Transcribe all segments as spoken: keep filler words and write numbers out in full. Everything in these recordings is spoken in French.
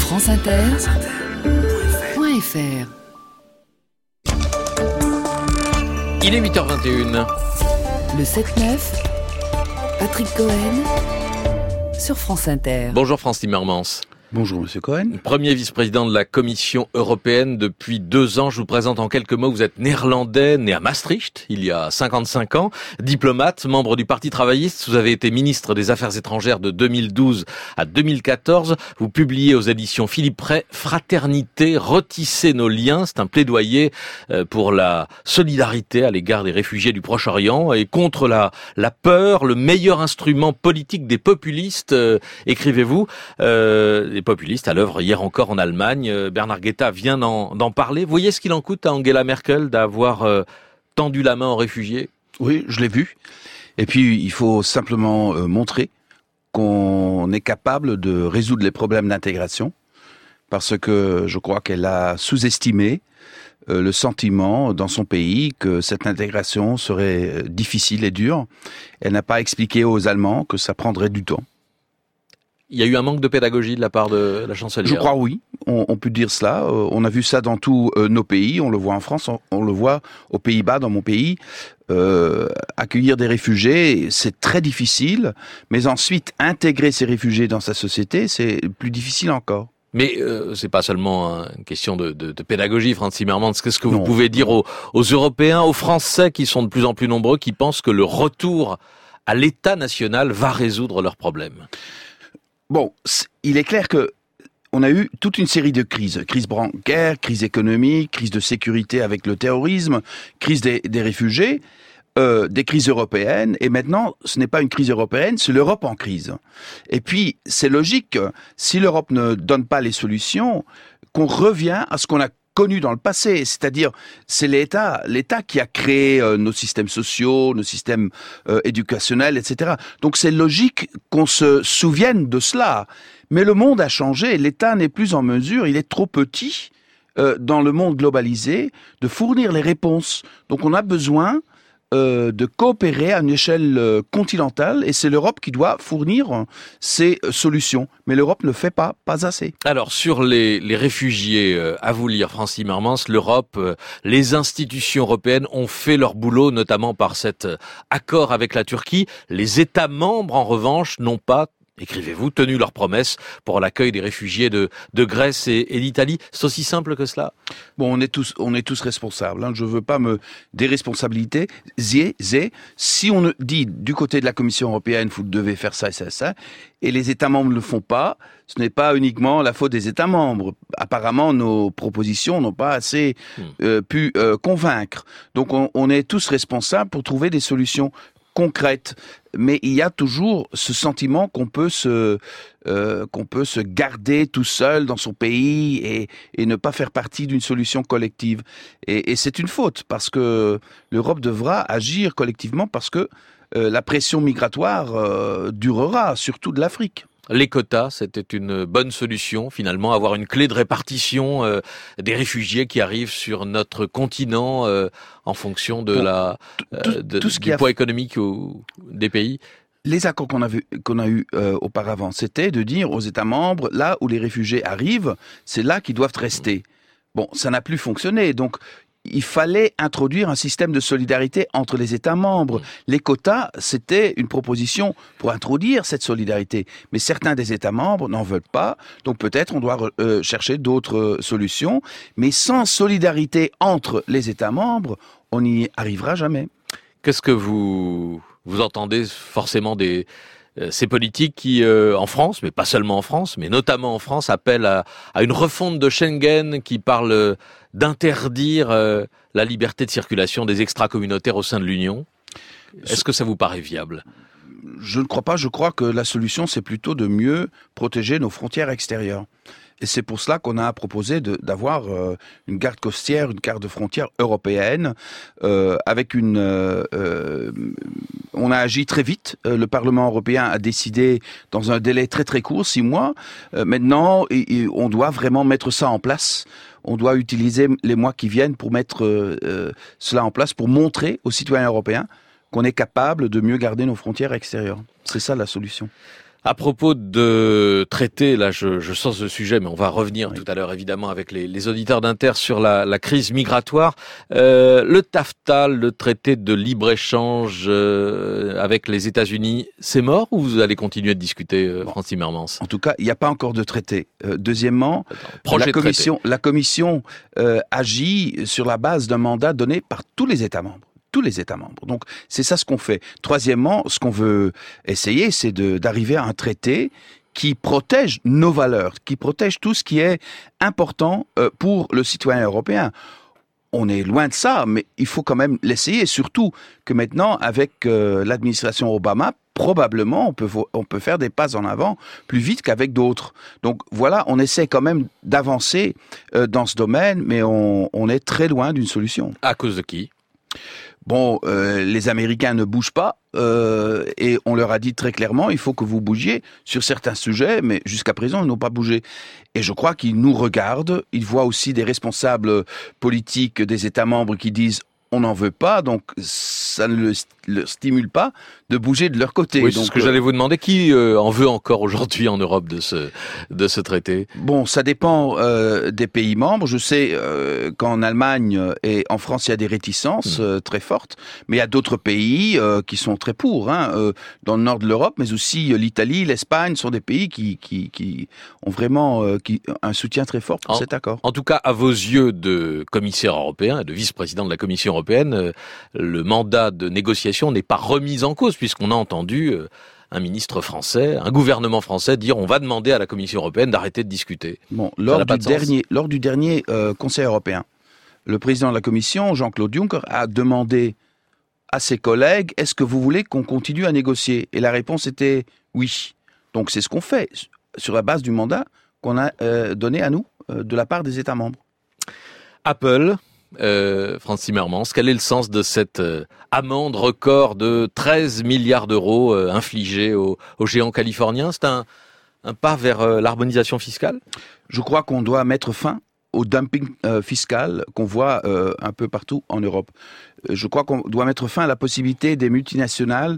France Inter point F R. Il est huit heures vingt et une. Le sept neuf, Patrick Cohen sur France Inter. Bonjour Frans Timmermans. Bonjour Monsieur Cohen. Premier vice-président de la Commission européenne depuis deux ans. Je vous présente en quelques mots. Vous êtes néerlandais, né à Maastricht, il y a cinquante-cinq ans. Diplomate, membre du Parti travailliste. Vous avez été ministre des Affaires étrangères de deux mille douze à deux mille quatorze. Vous publiez aux éditions Philippe Ray Fraternité, retisser nos liens. C'est un plaidoyer pour la solidarité à l'égard des réfugiés du Proche-Orient et contre la, la peur, le meilleur instrument politique des populistes, euh, écrivez-vous. Euh, Les populistes à l'œuvre hier encore en Allemagne. Bernard Guetta vient d'en, d'en parler. Vous voyez ce qu'il en coûte à Angela Merkel d'avoir euh, tendu la main aux réfugiés ? Oui, je l'ai vu. Et puis, il faut simplement euh, montrer qu'on est capable de résoudre les problèmes d'intégration, parce que je crois qu'elle a sous-estimé euh, le sentiment dans son pays que cette intégration serait difficile et dure. Elle n'a pas expliqué aux Allemands que ça prendrait du temps. Il y a eu un manque de pédagogie de la part de la chancelière. Je crois oui, on, on peut dire cela. Euh, on a vu ça dans tous euh, nos pays. On le voit en France, on, on le voit aux Pays-Bas, dans mon pays. Euh, accueillir des réfugiés, c'est très difficile. Mais ensuite, intégrer ces réfugiés dans sa société, c'est plus difficile encore. Mais euh, c'est pas seulement une question de, de, de pédagogie, Frans Timmermans. Qu'est-ce que vous Non. pouvez dire aux, aux Européens, aux Français qui sont de plus en plus nombreux, qui pensent que le retour à l'État national va résoudre leurs problèmes ? Bon, il est clair que on a eu toute une série de crises. Crise bancaire, crise économique, crise de sécurité avec le terrorisme, crise des, des réfugiés, euh, des crises européennes. Et maintenant, ce n'est pas une crise européenne, c'est l'Europe en crise. Et puis, c'est logique, si l'Europe ne donne pas les solutions, qu'on revient à ce qu'on a connu dans le passé, c'est-à-dire c'est l'État, l'État qui a créé euh, nos systèmes sociaux, nos systèmes euh, éducationnels, et cetera. Donc c'est logique qu'on se souvienne de cela. Mais le monde a changé, l'État n'est plus en mesure, il est trop petit euh, dans le monde globalisé de fournir les réponses. Donc on a besoin euh, de coopérer à une échelle euh, continentale et c'est l'Europe qui doit fournir ces euh, solutions. Mais l'Europe ne le fait pas, pas assez. Alors, sur les, les réfugiés, euh, à vous lire, Frans Timmermans, l'Europe, euh, les institutions européennes ont fait leur boulot, notamment par cet euh, accord avec la Turquie. Les États membres, en revanche, n'ont pas, écrivez-vous, tenu leurs promesses pour l'accueil des réfugiés de, de Grèce et, et d'Italie. C'est aussi simple que cela ? Bon, on est tous, on est tous responsables. Hein. Je veux pas me déresponsabiliser. Zé, zé. Si on dit du côté de la Commission européenne, vous devez faire ça et ça et ça, et les États membres ne le font pas, ce n'est pas uniquement la faute des États membres. Apparemment, nos propositions n'ont pas assez euh, pu euh, convaincre. Donc, on, on est tous responsables pour trouver des solutions concrète, mais il y a toujours ce sentiment qu'on peut se euh, qu'on peut se garder tout seul dans son pays et, et ne pas faire partie d'une solution collective. Et, et c'est une faute parce que l'Europe devra agir collectivement parce que euh, la pression migratoire euh, durera, surtout de l'Afrique. Les quotas, c'était une bonne solution, finalement, avoir une clé de répartition euh, des réfugiés qui arrivent sur notre continent euh, en fonction de bon, la euh, de, tout ce du poids a... économique ou, des pays. Les accords qu'on a, vu, qu'on a eu euh, auparavant, c'était de dire aux États membres, là où les réfugiés arrivent, c'est là qu'ils doivent rester. Bon, ça n'a plus fonctionné, donc il fallait introduire un système de solidarité entre les États membres. Les quotas, c'était une proposition pour introduire cette solidarité. Mais certains des États membres n'en veulent pas, donc peut-être on doit euh, chercher d'autres solutions. Mais sans solidarité entre les États membres, on n'y arrivera jamais. Qu'est-ce que vous, vous entendez forcément des... ces politiques qui, euh, en France, mais pas seulement en France, mais notamment en France, appellent à, à une refonte de Schengen qui parle d'interdire euh, la liberté de circulation des extra-communautaires au sein de l'Union. Est-ce que ça vous paraît viable ? Je ne crois pas. Je crois que la solution, c'est plutôt de mieux protéger nos frontières extérieures. Et c'est pour cela qu'on a proposé de, d'avoir euh, une garde côtière, une garde frontière européenne, euh, avec une. Euh, euh, on a agi très vite. Euh, le Parlement européen a décidé dans un délai très très court, six mois. Euh, maintenant, et, et on doit vraiment mettre ça en place. On doit utiliser les mois qui viennent pour mettre euh, euh, cela en place, pour montrer aux citoyens européens qu'on est capable de mieux garder nos frontières extérieures. C'est ça la solution. À propos de traités, là je, je sors ce sujet, mais on va revenir oui. tout à l'heure évidemment avec les, les auditeurs d'Inter sur la, la crise migratoire. Euh, le TAFTA, le traité de libre-échange euh, avec les États-Unis, c'est mort ou vous allez continuer de discuter, euh, bon. Frans Timmermans? En tout cas, il n'y a pas encore de traité. Euh, deuxièmement, Projet la de commission, la commission euh, agit sur la base d'un mandat donné par tous les États membres. tous les États membres. Donc, c'est ça ce qu'on fait. Troisièmement, ce qu'on veut essayer, c'est de, d'arriver à un traité qui protège nos valeurs, qui protège tout ce qui est important euh, pour le citoyen européen. On est loin de ça, mais il faut quand même l'essayer, surtout que maintenant, avec euh, l'administration Obama, probablement, on peut, on peut faire des pas en avant plus vite qu'avec d'autres. Donc voilà, on essaie quand même d'avancer euh, dans ce domaine, mais on, on est très loin d'une solution. À cause de qui ? Bon, euh, les Américains ne bougent pas euh, et on leur a dit très clairement, il faut que vous bougiez sur certains sujets, mais jusqu'à présent, ils n'ont pas bougé. Et je crois qu'ils nous regardent, ils voient aussi des responsables politiques des États membres qui disent on n'en veut pas, donc ça ne le, le stimule pas de bouger de leur côté. Oui, donc, c'est ce que j'allais vous demander. Qui euh, en veut encore aujourd'hui en Europe de ce de ce traité ? Bon, ça dépend euh, des pays membres. Je sais euh, qu'en Allemagne et en France, il y a des réticences mmh. euh, très fortes, mais il y a d'autres pays euh, qui sont très pour, hein, euh, dans le nord de l'Europe, mais aussi euh, l'Italie, l'Espagne sont des pays qui qui, qui ont vraiment euh, qui, un soutien très fort pour en, cet accord. En tout cas, à vos yeux de commissaire européen, de vice-président de la Commission européenne, euh, le mandat de négociation n'est pas remis en cause, puisqu'on a entendu euh, un ministre français, un gouvernement français dire on va demander à la Commission européenne d'arrêter de discuter. Bon, lors du dernier, lors du dernier euh, Conseil européen, le président de la Commission, Jean-Claude Juncker, a demandé à ses collègues est-ce que vous voulez qu'on continue à négocier ? Et la réponse était oui. Donc c'est ce qu'on fait sur la base du mandat qu'on a euh, donné à nous euh, de la part des États membres. Apple. Euh, Frans Timmermans, quel est le sens de cette euh, amende record de treize milliards d'euros euh, infligée au, au géant californien ? C'est un, un pas vers euh, l'harmonisation fiscale ? Je crois qu'on doit mettre fin au dumping euh, fiscal qu'on voit euh, un peu partout en Europe. Je crois qu'on doit mettre fin à la possibilité des multinationales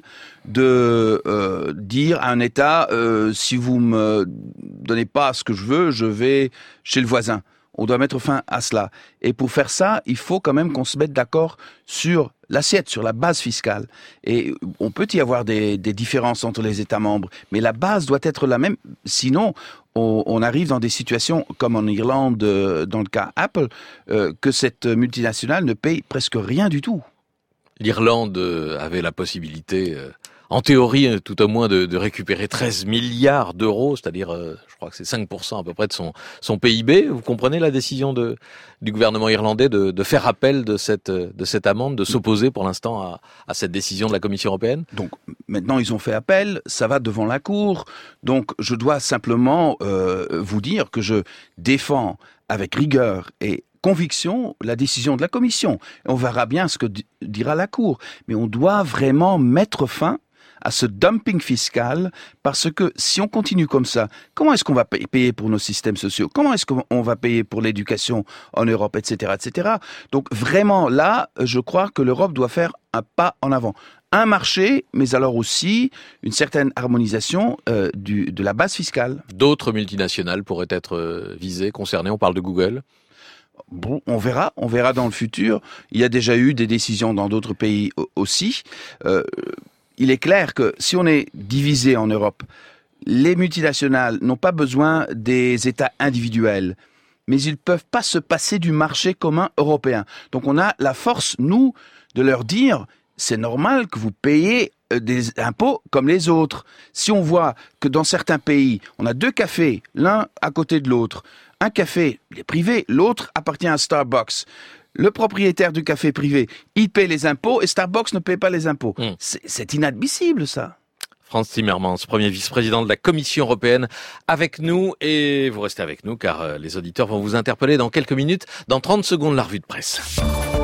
de euh, dire à un État euh, si vous me donnez pas ce que je veux, je vais chez le voisin. On doit mettre fin à cela. Et pour faire ça, il faut quand même qu'on se mette d'accord sur l'assiette, sur la base fiscale. Et on peut y avoir des, des différences entre les États membres, mais la base doit être la même. Sinon, on, on arrive dans des situations comme en Irlande, euh, dans le cas Apple, euh, que cette multinationale ne paye presque rien du tout. L'Irlande avait la possibilité... Euh... en théorie, tout au moins, de, de récupérer treize milliards d'euros, c'est-à-dire, euh, je crois que c'est cinq pour cent à peu près de son, son P I B. Vous comprenez la décision de, du gouvernement irlandais de, de faire appel de cette, de cette amende, de s'opposer pour l'instant à, à cette décision de la Commission européenne ? Donc, maintenant, ils ont fait appel, ça va devant la Cour. Donc, je dois simplement euh, vous dire que je défends avec rigueur et conviction la décision de la Commission. On verra bien ce que dira la Cour. Mais on doit vraiment mettre fin à ce dumping fiscal, parce que si on continue comme ça, comment est-ce qu'on va payer pour nos systèmes sociaux ? Comment est-ce qu'on va payer pour l'éducation en Europe, et cetera, et cetera. Donc vraiment, là, je crois que l'Europe doit faire un pas en avant. Un marché, mais alors aussi une certaine harmonisation euh, du, de la base fiscale. D'autres multinationales pourraient être visées, concernées. On parle de Google. Bon, on verra, on verra dans le futur. Il y a déjà eu des décisions dans d'autres pays aussi. Euh, Il est clair que si on est divisé en Europe, les multinationales n'ont pas besoin des États individuels, mais ils ne peuvent pas se passer du marché commun européen. Donc on a la force, nous, de leur dire, c'est normal que vous payez des impôts comme les autres. Si on voit que dans certains pays, on a deux cafés, l'un à côté de l'autre, un café il est privé, l'autre appartient à Starbucks. Le propriétaire du café privé, il paie les impôts et Starbucks ne paie pas les impôts. Mmh. C'est, c'est inadmissible, ça. Frans Timmermans, premier vice-président de la Commission européenne, avec nous. Et vous restez avec nous car les auditeurs vont vous interpeller dans quelques minutes. Dans trente secondes, la revue de presse.